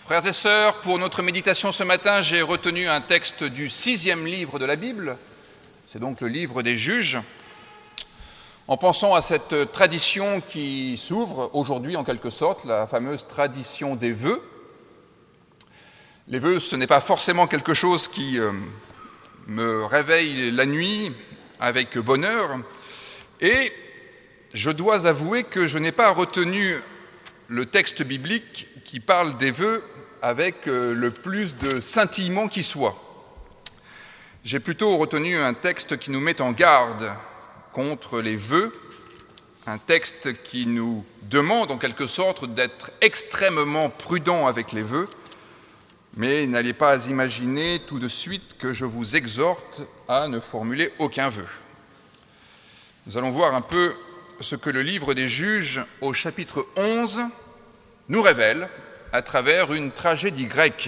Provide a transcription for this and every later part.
Frères et sœurs, pour notre méditation ce matin, j'ai retenu un texte du 6e livre de la Bible, c'est donc le livre des Juges, en pensant à cette tradition qui s'ouvre aujourd'hui en quelque sorte, la fameuse tradition des vœux. Les vœux, ce n'est pas forcément quelque chose qui me réveille la nuit avec bonheur, et je dois avouer que je n'ai pas retenu le texte biblique qui parle des vœux avec le plus de scintillement qui soit. J'ai plutôt retenu un texte qui nous met en garde contre les vœux, un texte qui nous demande en quelque sorte d'être extrêmement prudent avec les vœux, mais n'allez pas imaginer tout de suite que je vous exhorte à ne formuler aucun vœu. Nous allons voir un peu ce que le livre des Juges, au chapitre 11, nous révèle à travers une tragédie grecque.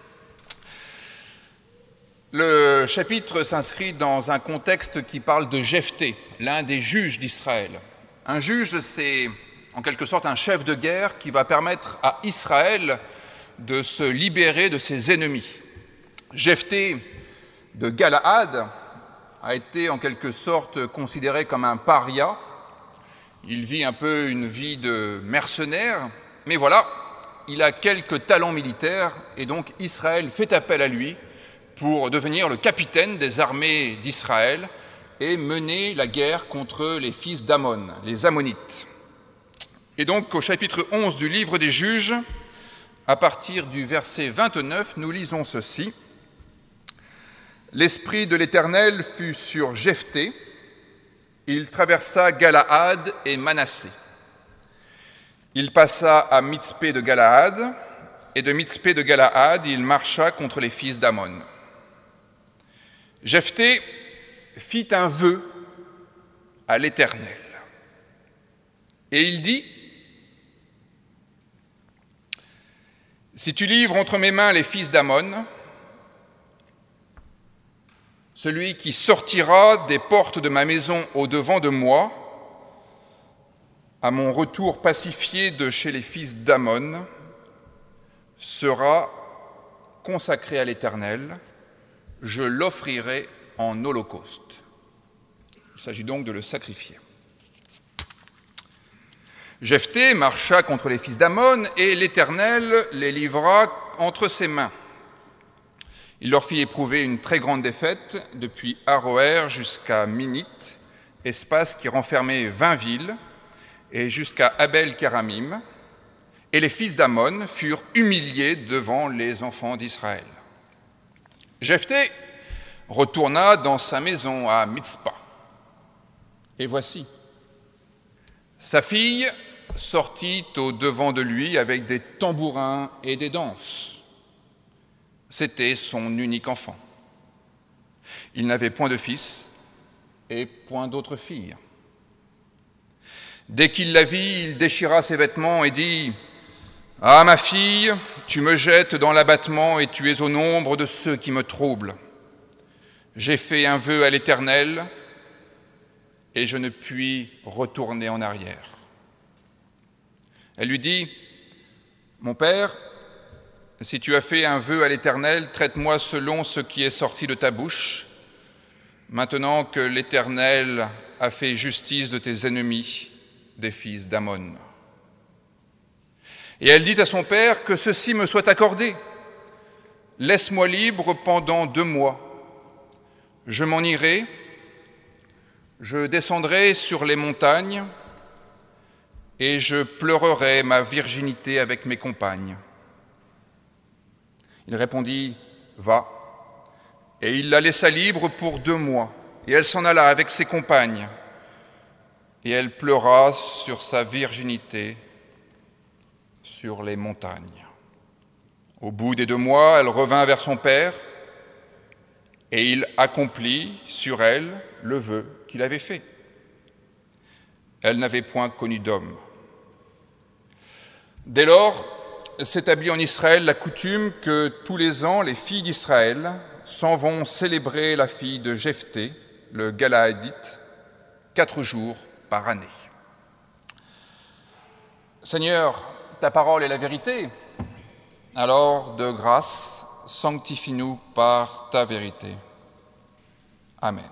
Le chapitre s'inscrit dans un contexte qui parle de Jephthé, l'un des juges d'Israël. Un juge, c'est en quelque sorte un chef de guerre qui va permettre à Israël de se libérer de ses ennemis. Jephthé de Galaad a été en quelque sorte considéré comme un paria. Il vit un peu une vie de mercenaire, mais voilà, il a quelques talents militaires et donc Israël fait appel à lui pour devenir le capitaine des armées d'Israël et mener la guerre contre les fils d'Ammon, les Ammonites. Et donc au chapitre 11 du livre des Juges, à partir du verset 29, nous lisons ceci. « L'Esprit de l'Éternel fut sur Jephthé, il traversa Galaad et Manassé. Il passa à Mitzpé de Galaad, et de Mitzpé de Galaad, il marcha contre les fils d'Ammon. Jephthé fit un vœu à l'Éternel. Et il dit, « Si tu livres entre mes mains les fils d'Ammon, celui qui sortira des portes de ma maison au-devant de moi, à mon retour pacifié de chez les fils d'Ammon, sera consacré à l'Éternel, je l'offrirai en holocauste. » Il s'agit donc de le sacrifier. Jephthé marcha contre les fils d'Ammon et l'Éternel les livra entre ses mains. Il leur fit éprouver une très grande défaite depuis Aroër jusqu'à Minite, espace qui renfermait 20 villes, et jusqu'à Abel-Kéramim, et les fils d'Ammon furent humiliés devant les enfants d'Israël. Jephthé retourna dans sa maison à Mitzpa. Et voici, sa fille sortit au-devant de lui avec des tambourins et des danses. C'était son unique enfant. Il n'avait point de fils et point d'autre fille. Dès qu'il la vit, il déchira ses vêtements et dit « Ah, ma fille, tu me jettes dans l'abattement et tu es au nombre de ceux qui me troublent. J'ai fait un vœu à l'Éternel et je ne puis retourner en arrière. » Elle lui dit « Mon père, si tu as fait un vœu à l'Éternel, traite-moi selon ce qui est sorti de ta bouche. Maintenant que l'Éternel a fait justice de tes ennemis, des fils d'Ammon. » Et elle dit à son père, « Que ceci me soit accordé. Laisse-moi libre pendant 2 mois. Je m'en irai, je descendrai sur les montagnes et je pleurerai ma virginité avec mes compagnes. » Il répondit, « Va. » Et il la laissa libre pour 2 mois, et elle s'en alla avec ses compagnes. Et elle pleura sur sa virginité sur les montagnes. Au bout des 2 mois, elle revint vers son père, et il accomplit sur elle le vœu qu'il avait fait. Elle n'avait point connu d'homme. Dès lors, s'établit en Israël la coutume que tous les ans, les filles d'Israël s'en vont célébrer la fille de Jephthé, le Galaadite, 4 jours par année. Seigneur, ta parole est la vérité. Alors, de grâce, sanctifie-nous par ta vérité. Amen.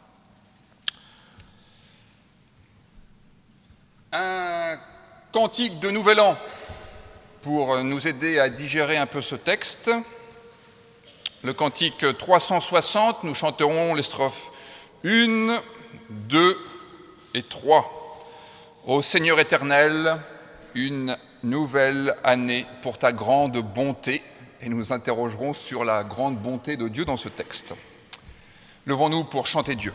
Un cantique de Nouvel An pour nous aider à digérer un peu ce texte. Le cantique 360, nous chanterons les strophes 1, 2 et 3. Ô Seigneur éternel, une nouvelle année pour ta grande bonté, et nous nous interrogerons sur la grande bonté de Dieu dans ce texte. Levons-nous pour chanter Dieu.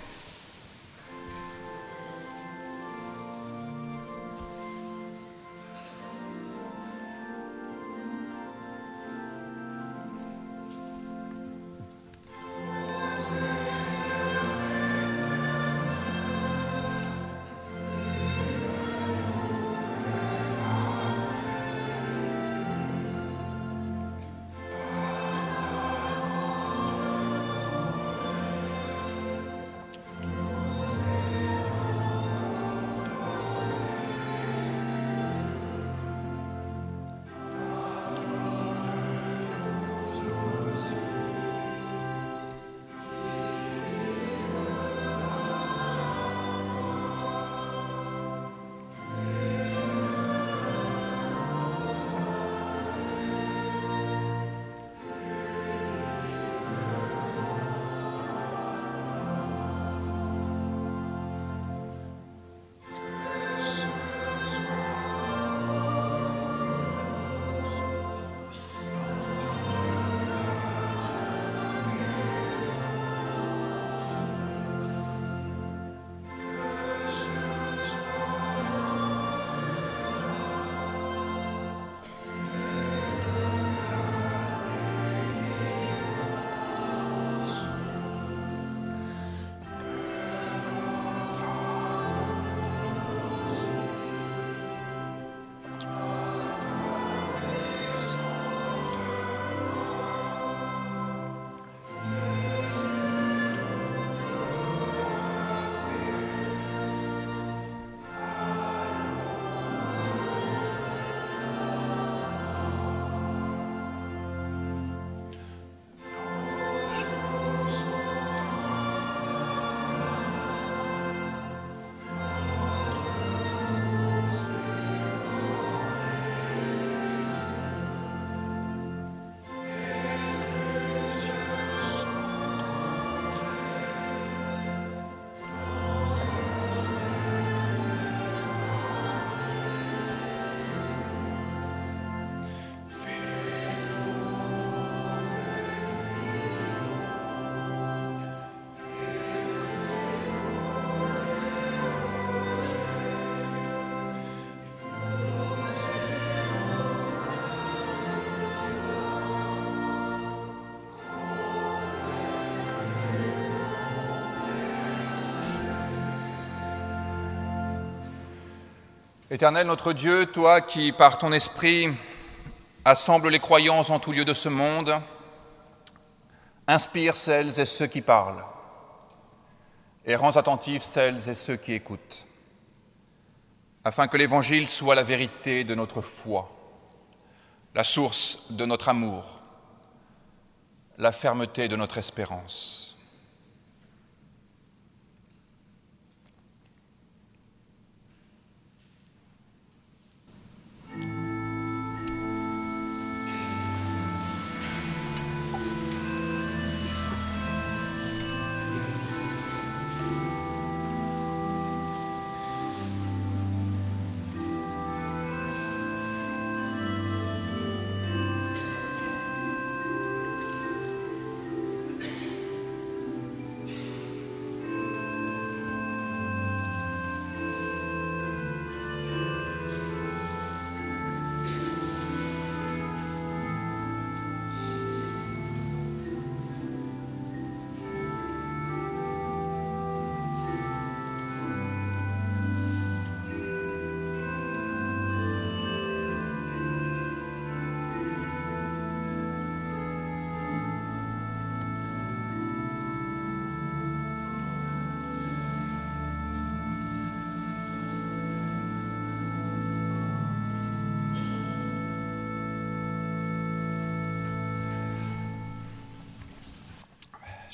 Éternel notre Dieu, toi qui, par ton esprit, assembles les croyants en tout lieu de ce monde, inspire celles et ceux qui parlent et rends attentifs celles et ceux qui écoutent, afin que l'Évangile soit la vérité de notre foi, la source de notre amour, la fermeté de notre espérance.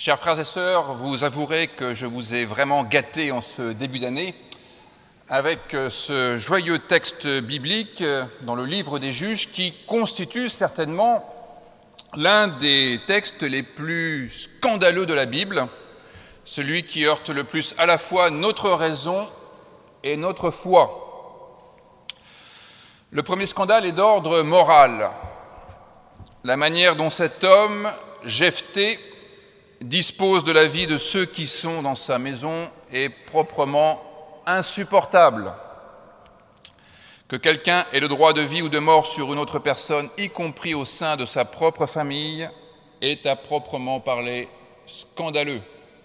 Chers frères et sœurs, vous avouerez que je vous ai vraiment gâté en ce début d'année avec ce joyeux texte biblique dans le livre des Juges qui constitue certainement l'un des textes les plus scandaleux de la Bible, celui qui heurte le plus à la fois notre raison et notre foi. Le premier scandale est d'ordre moral. La manière dont cet homme, Jephthé, dispose de la vie de ceux qui sont dans sa maison est proprement insupportable. Que quelqu'un ait le droit de vie ou de mort sur une autre personne, y compris au sein de sa propre famille, est à proprement parler scandaleux.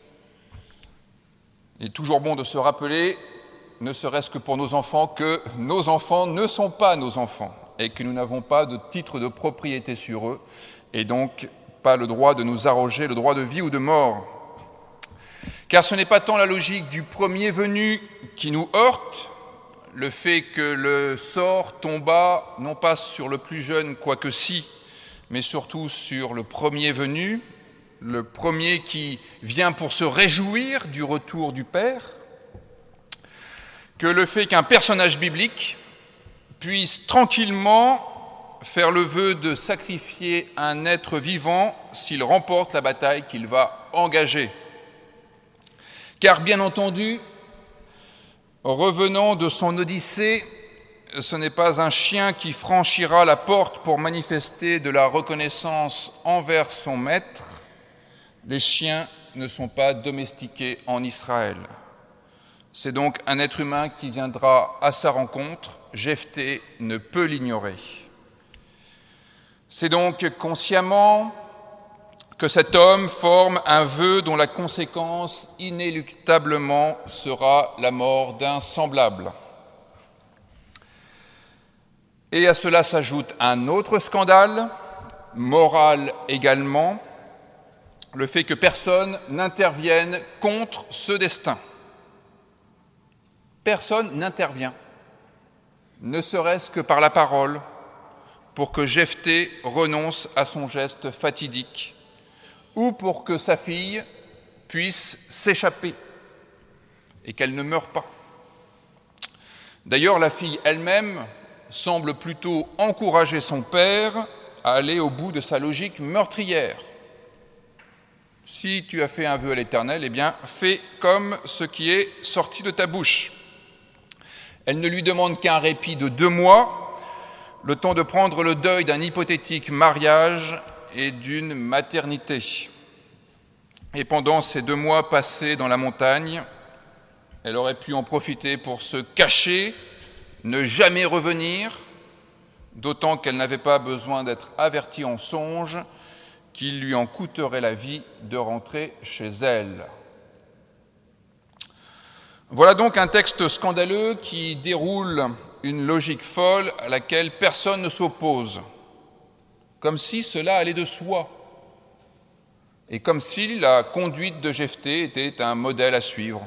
Il est toujours bon de se rappeler, ne serait-ce que pour nos enfants, que nos enfants ne sont pas nos enfants et que nous n'avons pas de titre de propriété sur eux et donc pas le droit de nous arroger le droit de vie ou de mort. Car ce n'est pas tant la logique du premier venu qui nous heurte, le fait que le sort tomba non pas sur le plus jeune, quoique si, mais surtout sur le premier venu, le premier qui vient pour se réjouir du retour du Père, que le fait qu'un personnage biblique puisse tranquillement faire le vœu de sacrifier un être vivant s'il remporte la bataille qu'il va engager. Car bien entendu, revenant de son odyssée, ce n'est pas un chien qui franchira la porte pour manifester de la reconnaissance envers son maître. Les chiens ne sont pas domestiqués en Israël. C'est donc un être humain qui viendra à sa rencontre. Jephthé ne peut l'ignorer. C'est donc consciemment que cet homme forme un vœu dont la conséquence inéluctablement sera la mort d'un semblable. Et à cela s'ajoute un autre scandale, moral également, le fait que personne n'intervienne contre ce destin. Personne n'intervient, ne serait-ce que par la parole, pour que Jephthé renonce à son geste fatidique, ou pour que sa fille puisse s'échapper et qu'elle ne meure pas. D'ailleurs, la fille elle-même semble plutôt encourager son père à aller au bout de sa logique meurtrière. Si tu as fait un vœu à l'Éternel, eh bien, fais comme ce qui est sorti de ta bouche. Elle ne lui demande qu'un répit de 2 mois, le temps de prendre le deuil d'un hypothétique mariage et d'une maternité. Et pendant ces 2 mois passés dans la montagne, elle aurait pu en profiter pour se cacher, ne jamais revenir, d'autant qu'elle n'avait pas besoin d'être avertie en songe qu'il lui en coûterait la vie de rentrer chez elle. Voilà donc un texte scandaleux qui déroule une logique folle à laquelle personne ne s'oppose, comme si cela allait de soi, et comme si la conduite de Jephthé était un modèle à suivre.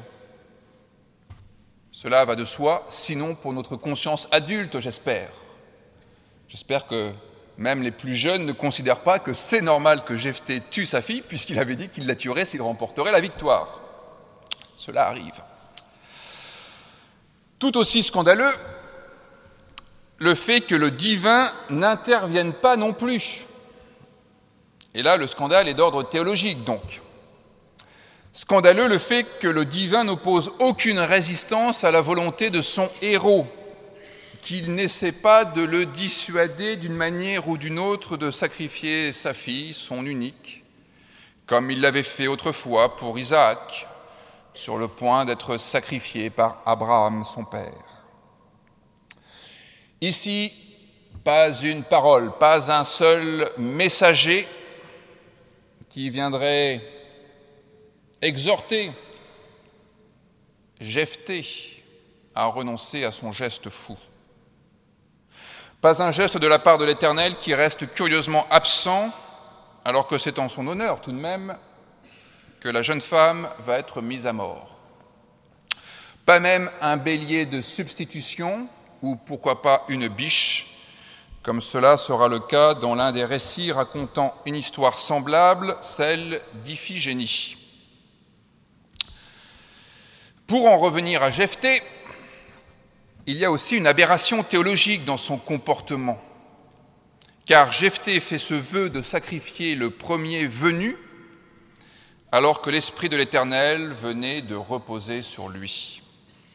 Cela va de soi, sinon pour notre conscience adulte, j'espère. J'espère que même les plus jeunes ne considèrent pas que c'est normal que Jephthé tue sa fille, puisqu'il avait dit qu'il la tuerait s'il remporterait la victoire. Cela arrive. Tout aussi scandaleux, le fait que le divin n'intervienne pas non plus. Et là, le scandale est d'ordre théologique, donc. Scandaleux le fait que le divin n'oppose aucune résistance à la volonté de son héros, qu'il n'essaie pas de le dissuader d'une manière ou d'une autre de sacrifier sa fille, son unique, comme il l'avait fait autrefois pour Isaac, sur le point d'être sacrifié par Abraham, son père. Ici, pas une parole, pas un seul messager qui viendrait exhorter Jephthé à renoncer à son geste fou. Pas un geste de la part de l'Éternel qui reste curieusement absent, alors que c'est en son honneur tout de même que la jeune femme va être mise à mort. Pas même un bélier de substitution, ou pourquoi pas une biche, comme cela sera le cas dans l'un des récits racontant une histoire semblable, celle d'Iphigénie. Pour en revenir à Jephthé, il y a aussi une aberration théologique dans son comportement, car Jephthé fait ce vœu de sacrifier le premier venu, alors que l'Esprit de l'Éternel venait de reposer sur lui.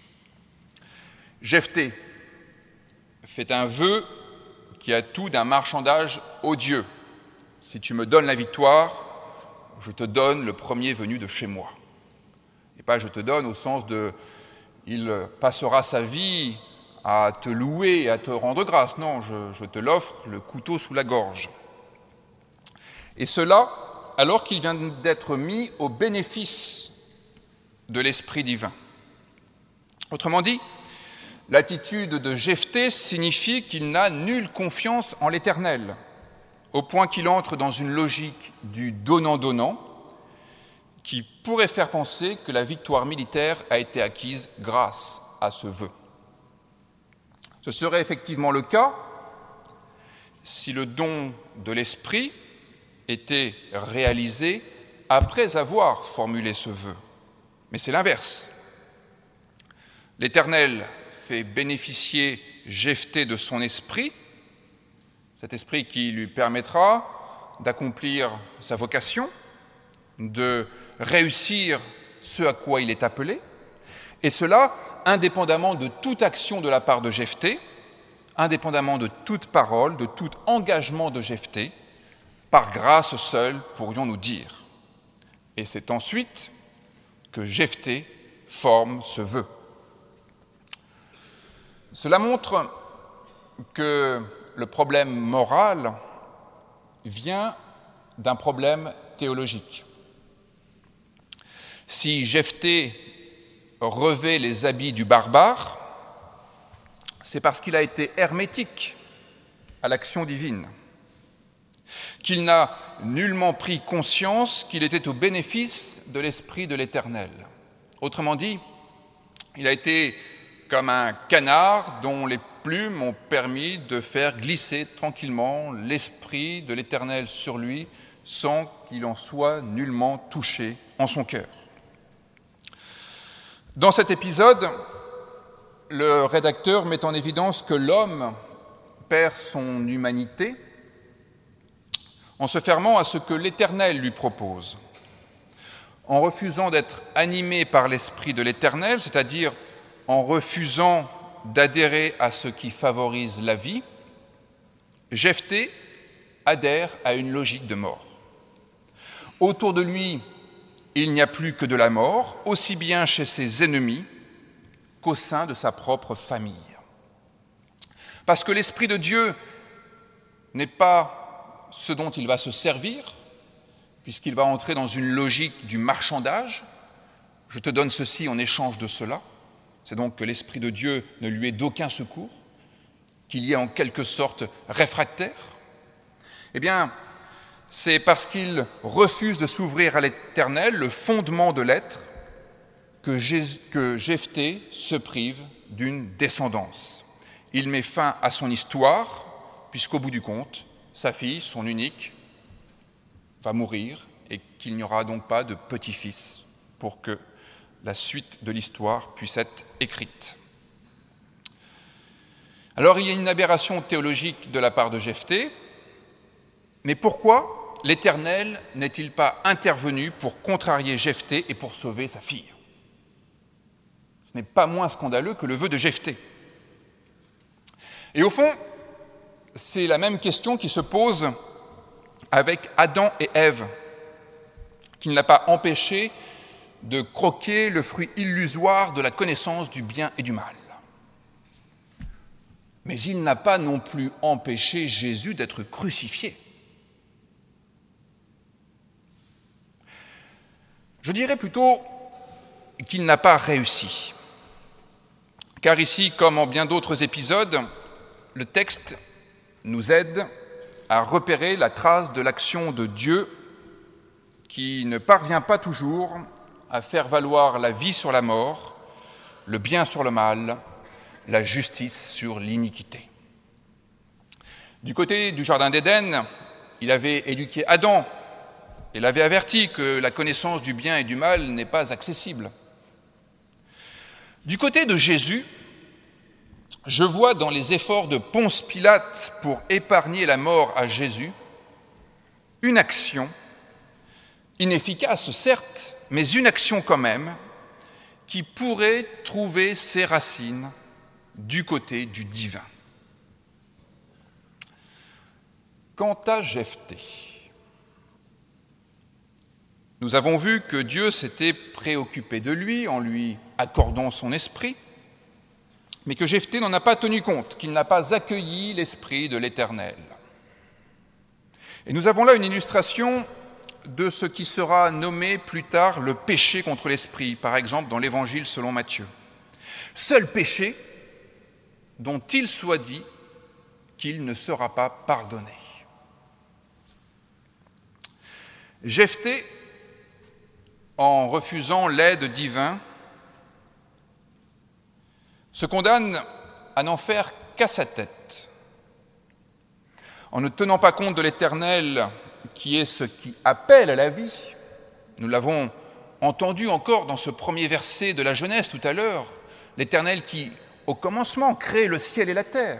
Jephthé fait un vœu qui a tout d'un marchandage odieux. Si tu me donnes la victoire, je te donne le premier venu de chez moi. Et pas je te donne au sens de il passera sa vie à te louer et à te rendre grâce. Non, je te l'offre, le couteau sous la gorge. Et cela alors qu'il vient d'être mis au bénéfice de l'Esprit divin. Autrement dit, l'attitude de Jephthé signifie qu'il n'a nulle confiance en l'Éternel, au point qu'il entre dans une logique du donnant-donnant qui pourrait faire penser que la victoire militaire a été acquise grâce à ce vœu. Ce serait effectivement le cas si le don de l'Esprit était réalisé après avoir formulé ce vœu. Mais c'est l'inverse. L'Éternel fait bénéficier Jephthé de son esprit, cet esprit qui lui permettra d'accomplir sa vocation, de réussir ce à quoi il est appelé, et cela indépendamment de toute action de la part de Jephthé, indépendamment de toute parole, de tout engagement de Jephthé, par grâce seule, pourrions-nous dire. Et c'est ensuite que Jephthé forme ce vœu. Cela montre que le problème moral vient d'un problème théologique. Si Jephthé revêt les habits du barbare, c'est parce qu'il a été hermétique à l'action divine, qu'il n'a nullement pris conscience qu'il était au bénéfice de l'Esprit de l'Éternel. Autrement dit, il a été comme un canard dont les plumes ont permis de faire glisser tranquillement l'Esprit de l'Éternel sur lui sans qu'il en soit nullement touché en son cœur. Dans cet épisode, le rédacteur met en évidence que l'homme perd son humanité en se fermant à ce que l'Éternel lui propose, en refusant d'être animé par l'Esprit de l'Éternel, c'est-à-dire en refusant d'adhérer à ce qui favorise la vie. Jephthé adhère à une logique de mort. Autour de lui, il n'y a plus que de la mort, aussi bien chez ses ennemis qu'au sein de sa propre famille. Parce que l'Esprit de Dieu n'est pas ce dont il va se servir, puisqu'il va entrer dans une logique du marchandage. Je te donne ceci en échange de cela. C'est donc que l'Esprit de Dieu ne lui est d'aucun secours, qu'il y est en quelque sorte réfractaire. Eh bien, c'est parce qu'il refuse de s'ouvrir à l'Éternel, le fondement de l'être, que Jephthé se prive d'une descendance. Il met fin à son histoire, puisqu'au bout du compte, sa fille, son unique, va mourir et qu'il n'y aura donc pas de petit-fils pour que la suite de l'histoire puisse être écrite. Alors il y a une aberration théologique de la part de Jephthé, mais pourquoi l'Éternel n'est-il pas intervenu pour contrarier Jephthé et pour sauver sa fille ? Ce n'est pas moins scandaleux que le vœu de Jephthé. Et au fond, c'est la même question qui se pose avec Adam et Ève, qui ne l'a pas empêché de croquer le fruit illusoire de la connaissance du bien et du mal. Mais il n'a pas non plus empêché Jésus d'être crucifié. Je dirais plutôt qu'il n'a pas réussi. Car ici, comme en bien d'autres épisodes, le texte nous aide à repérer la trace de l'action de Dieu qui ne parvient pas toujours à faire valoir la vie sur la mort, le bien sur le mal, la justice sur l'iniquité. Du côté du Jardin d'Éden, il avait éduqué Adam et l'avait averti que la connaissance du bien et du mal n'est pas accessible. Du côté de Jésus, je vois dans les efforts de Ponce Pilate pour épargner la mort à Jésus une action, inefficace certes, mais une action quand même, qui pourrait trouver ses racines du côté du divin. Quant à Jephthé, nous avons vu que Dieu s'était préoccupé de lui en lui accordant son esprit, mais que Jephthé n'en a pas tenu compte, qu'il n'a pas accueilli l'esprit de l'Éternel. Et nous avons là une illustration de ce qui sera nommé plus tard le péché contre l'esprit, par exemple dans l'Évangile selon Matthieu. Seul péché dont il soit dit qu'il ne sera pas pardonné. Jephthé, en refusant l'aide divine, se condamne à n'en faire qu'à sa tête. En ne tenant pas compte de l'Éternel, qui est ce qui appelle à la vie, nous l'avons entendu encore dans ce premier verset de la Genèse tout à l'heure, l'Éternel qui, au commencement, crée le ciel et la terre.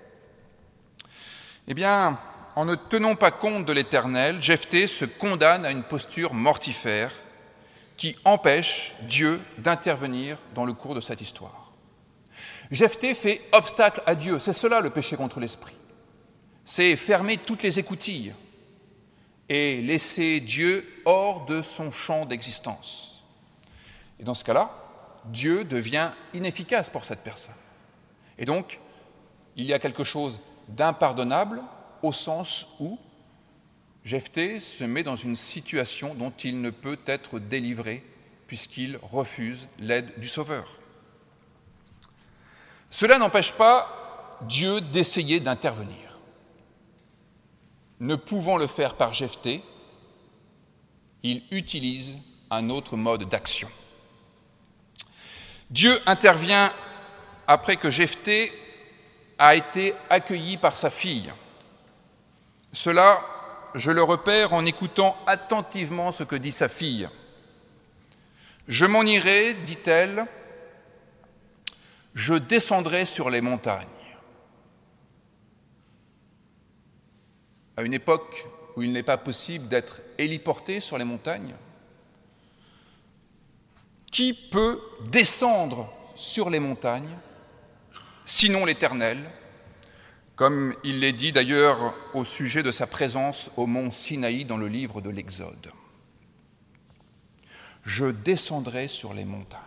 Eh bien, en ne tenant pas compte de l'Éternel, Jephthé se condamne à une posture mortifère qui empêche Dieu d'intervenir dans le cours de cette histoire. Jephthé fait obstacle à Dieu, c'est cela le péché contre l'esprit. C'est fermer toutes les écoutilles et laisser Dieu hors de son champ d'existence. Et dans ce cas-là, Dieu devient inefficace pour cette personne. Et donc, il y a quelque chose d'impardonnable au sens où Jephthé se met dans une situation dont il ne peut être délivré puisqu'il refuse l'aide du Sauveur. Cela n'empêche pas Dieu d'essayer d'intervenir. Ne pouvant le faire par Jephthé, il utilise un autre mode d'action. Dieu intervient après que Jephthé a été accueilli par sa fille. Cela, je le repère en écoutant attentivement ce que dit sa fille. « Je m'en irai, dit-elle, je descendrai sur les montagnes. » À une époque où il n'est pas possible d'être héliporté sur les montagnes, qui peut descendre sur les montagnes, sinon l'Éternel, comme il l'est dit d'ailleurs au sujet de sa présence au mont Sinaï dans le livre de l'Exode. Je descendrai sur les montagnes.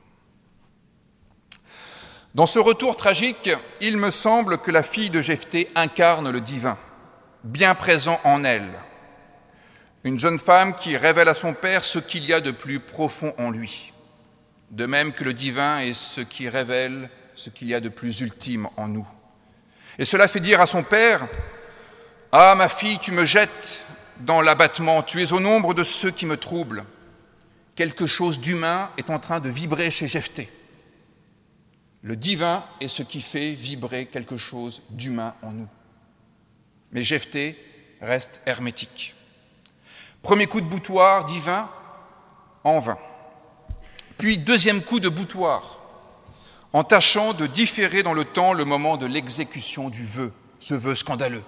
Dans ce retour tragique, il me semble que la fille de Jephthé incarne le divin, bien présent en elle. Une jeune femme qui révèle à son père ce qu'il y a de plus profond en lui, de même que le divin est ce qui révèle ce qu'il y a de plus ultime en nous. Et cela fait dire à son père « Ah, ma fille, tu me jettes dans l'abattement, tu es au nombre de ceux qui me troublent. » Quelque chose d'humain est en train de vibrer chez Jephthé. Le divin est ce qui fait vibrer quelque chose d'humain en nous. Mais Jephthé reste hermétique. Premier coup de boutoir divin, en vain. Puis deuxième coup de boutoir, en tâchant de différer dans le temps le moment de l'exécution du vœu, ce vœu scandaleux.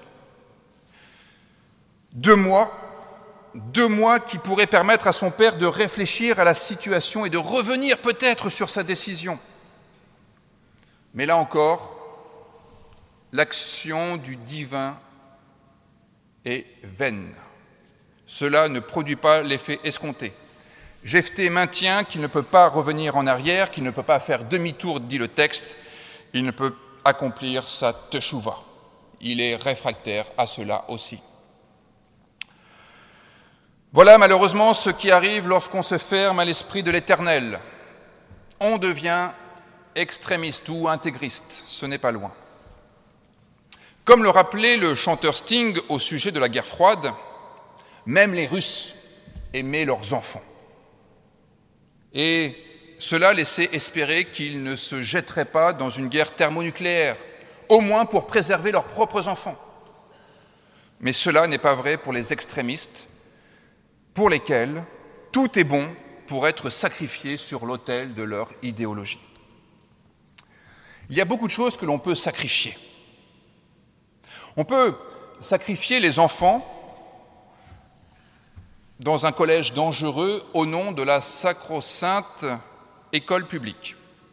2 mois qui pourraient permettre à son père de réfléchir à la situation et de revenir peut-être sur sa décision. Mais là encore, l'action du divin est vaine. Cela ne produit pas l'effet escompté. Jephthé maintient qu'il ne peut pas revenir en arrière, qu'il ne peut pas faire demi-tour, dit le texte, il ne peut accomplir sa teshuva. Il est réfractaire à cela aussi. Voilà malheureusement ce qui arrive lorsqu'on se ferme à l'esprit de l'Éternel. On devient extrémiste ou intégriste, ce n'est pas loin. Comme le rappelait le chanteur Sting au sujet de la guerre froide, même les Russes aimaient leurs enfants. Et cela laissait espérer qu'ils ne se jetteraient pas dans une guerre thermonucléaire, au moins pour préserver leurs propres enfants. mais cela n'est pas vrai pour les extrémistes, pour lesquels tout est bon pour être sacrifié sur l'autel de leur idéologie. Il y a beaucoup de choses que l'on peut sacrifier. On peut sacrifier les enfants dans un collège dangereux au nom de la sacro-sainte école publique.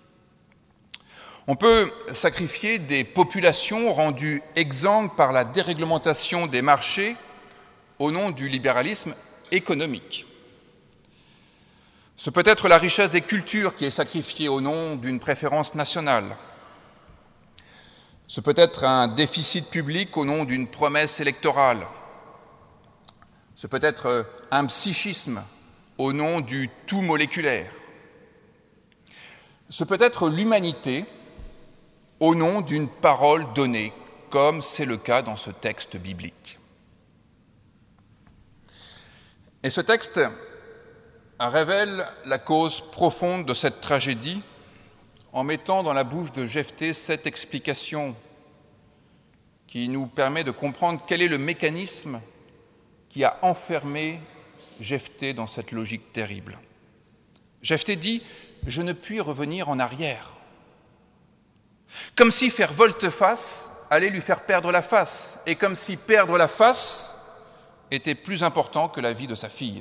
On peut sacrifier des populations rendues exsangues par la déréglementation des marchés au nom du libéralisme économique. Ce peut être la richesse des cultures qui est sacrifiée au nom d'une préférence nationale. Ce peut être un déficit public au nom d'une promesse électorale. Ce peut être un psychisme au nom du tout moléculaire. Ce peut être l'humanité au nom d'une parole donnée, comme c'est le cas dans ce texte biblique. Et ce texte révèle la cause profonde de cette tragédie en mettant dans la bouche de Jephthé cette explication qui nous permet de comprendre quel est le mécanisme qui a enfermé Jephthé dans cette logique terrible. Jephthé dit « Je ne puis revenir en arrière ». Comme si faire volte-face allait lui faire perdre la face, et comme si perdre la face était plus important que la vie de sa fille.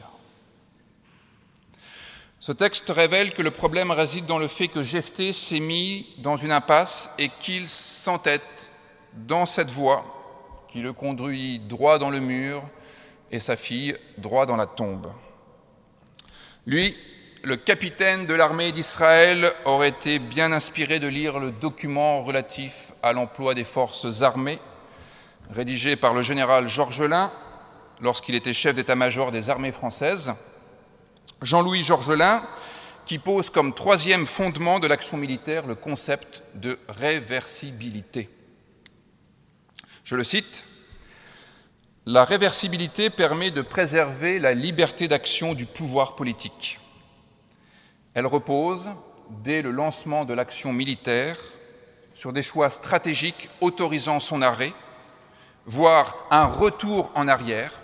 Ce texte révèle que le problème réside dans le fait que Jephthé s'est mis dans une impasse et qu'il s'entête dans cette voie qui le conduit droit dans le mur et sa fille droit dans la tombe. Lui, le capitaine de l'armée d'Israël, aurait été bien inspiré de lire le document relatif à l'emploi des forces armées, rédigé par le général Georgelin lorsqu'il était chef d'état-major des armées françaises. Jean-Louis Georgelin, qui pose comme troisième fondement de l'action militaire le concept de réversibilité. Je le cite, « La réversibilité permet de préserver la liberté d'action du pouvoir politique. Elle repose, dès le lancement de l'action militaire, sur des choix stratégiques autorisant son arrêt, voire un retour en arrière,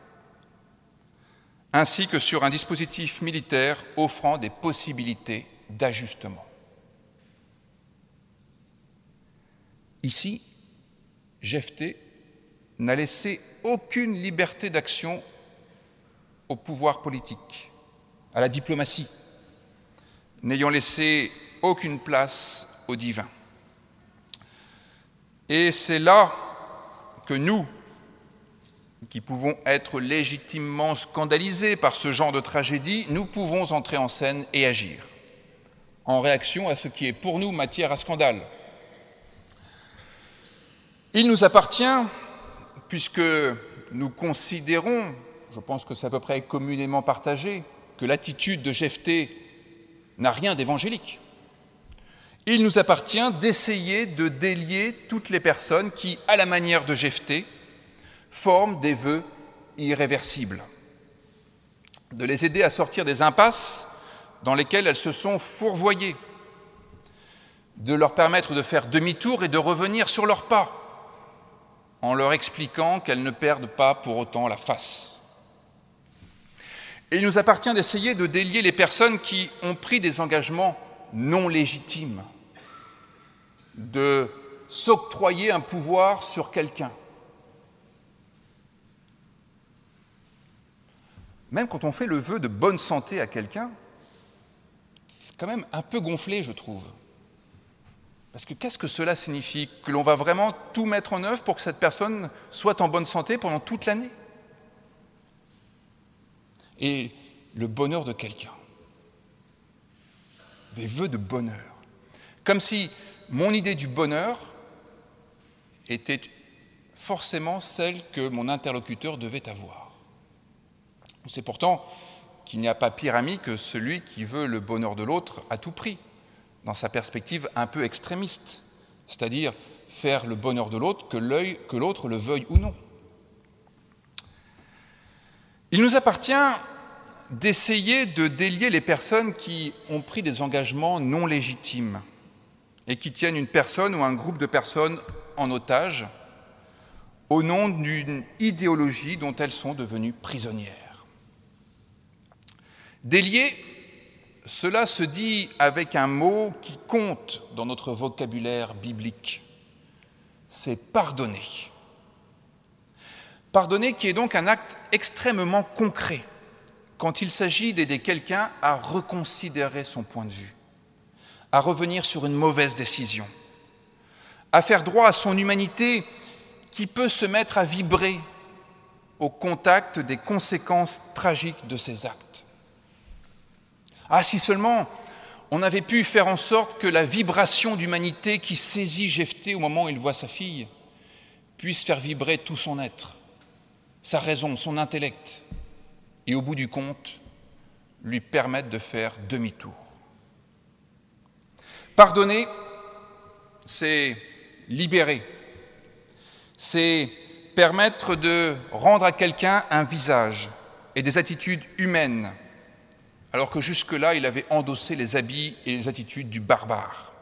ainsi que sur un dispositif militaire offrant des possibilités d'ajustement. » Ici, Jephthé n'a laissé aucune liberté d'action au pouvoir politique, à la diplomatie, n'ayant laissé aucune place au divin. Et c'est là que nous, qui pouvons être légitimement scandalisés par ce genre de tragédie, nous pouvons entrer en scène et agir, en réaction à ce qui est pour nous matière à scandale. Il nous appartient, puisque nous considérons, je pense que c'est à peu près communément partagé, que l'attitude de Jephthé n'a rien d'évangélique. Il nous appartient d'essayer de délier toutes les personnes qui, à la manière de Jephthé, forment des vœux irréversibles, de les aider à sortir des impasses dans lesquelles elles se sont fourvoyées, de leur permettre de faire demi-tour et de revenir sur leurs pas, en leur expliquant qu'elles ne perdent pas pour autant la face. Et il nous appartient d'essayer de délier les personnes qui ont pris des engagements non légitimes, de s'octroyer un pouvoir sur quelqu'un. Même quand on fait le vœu de bonne santé à quelqu'un, c'est quand même un peu gonflé, je trouve. Parce que qu'est-ce que cela signifie? Que l'on va vraiment tout mettre en œuvre pour que cette personne soit en bonne santé pendant toute l'année? Et le bonheur de quelqu'un. Des vœux de bonheur. Comme si mon idée du bonheur était forcément celle que mon interlocuteur devait avoir. On sait pourtant qu'il n'y a pas pire ami que celui qui veut le bonheur de l'autre à tout prix, dans sa perspective un peu extrémiste, c'est-à-dire faire le bonheur de l'autre que l'autre le veuille ou non. Il nous appartient d'essayer de délier les personnes qui ont pris des engagements non légitimes et qui tiennent une personne ou un groupe de personnes en otage au nom d'une idéologie dont elles sont devenues prisonnières. Délier, cela se dit avec un mot qui compte dans notre vocabulaire biblique, c'est pardonner. Pardonner qui est donc un acte extrêmement concret quand il s'agit d'aider quelqu'un à reconsidérer son point de vue, à revenir sur une mauvaise décision, à faire droit à son humanité qui peut se mettre à vibrer au contact des conséquences tragiques de ses actes. Ah, si seulement on avait pu faire en sorte que la vibration d'humanité qui saisit Jephthé au moment où il voit sa fille puisse faire vibrer tout son être, sa raison, son intellect, et au bout du compte, lui permettre de faire demi-tour. Pardonner, c'est libérer, c'est permettre de rendre à quelqu'un un visage et des attitudes humaines, alors que jusque-là, il avait endossé les habits et les attitudes du barbare.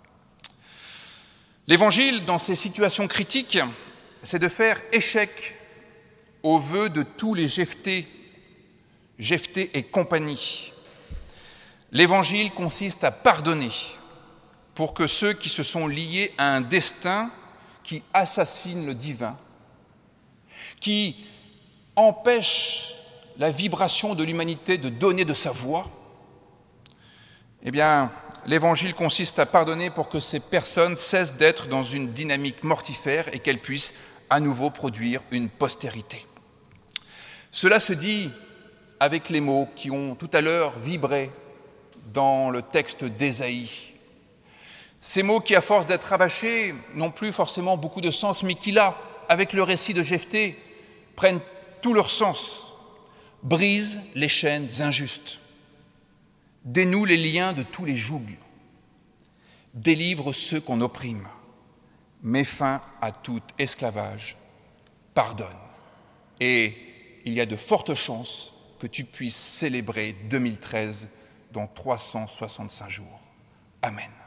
L'Évangile, dans ces situations critiques, c'est de faire échec aux vœux de tous les Jephthé et compagnie. L'Évangile consiste à pardonner pour que ceux qui se sont liés à un destin qui assassine le divin, qui empêche la vibration de l'humanité de donner de sa voix, eh bien, l'Évangile consiste à pardonner pour que ces personnes cessent d'être dans une dynamique mortifère et qu'elles puissent à nouveau produire une postérité. Cela se dit avec les mots qui ont tout à l'heure vibré dans le texte d'Ésaïe. Ces mots qui, à force d'être rabâchés, n'ont plus forcément beaucoup de sens, mais qui là, avec le récit de Jephthé, prennent tout leur sens. Brise les chaînes injustes, dénoue les liens de tous les jougs, délivre ceux qu'on opprime, met fin à tout esclavage, pardonne. Et il y a de fortes chances que tu puisses célébrer 2013 dans 365 jours. Amen.